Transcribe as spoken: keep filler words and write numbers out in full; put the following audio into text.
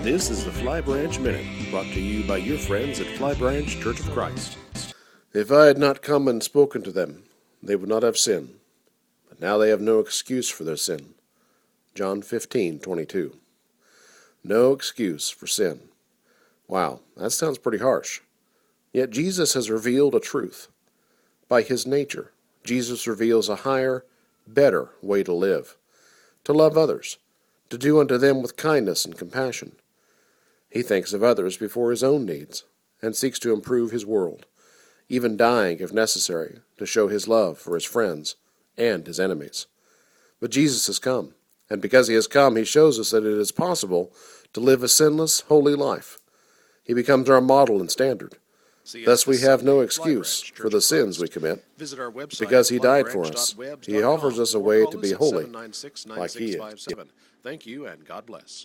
This is the Fly Branch Minute, brought to you by your friends at Fly Branch Church of Christ. If I had not come and spoken to them, they would not have sin. But now they have no excuse for their sin. John fifteen twenty-two. No excuse for sin. Wow, that sounds pretty harsh. Yet Jesus has revealed a truth. By his nature, Jesus reveals a higher, better way to live, to love others, to do unto them with kindness and compassion. He thinks of others before his own needs, and seeks to improve his world, even dying if necessary, to show his love for his friends and his enemies. But Jesus has come, and because he has come, he shows us that it is possible to live a sinless, holy life. He becomes our model and standard. Thus we have no excuse for the sins we commit, because he died for us. He offers us a way to be holy, like he is. Thank you, and God bless.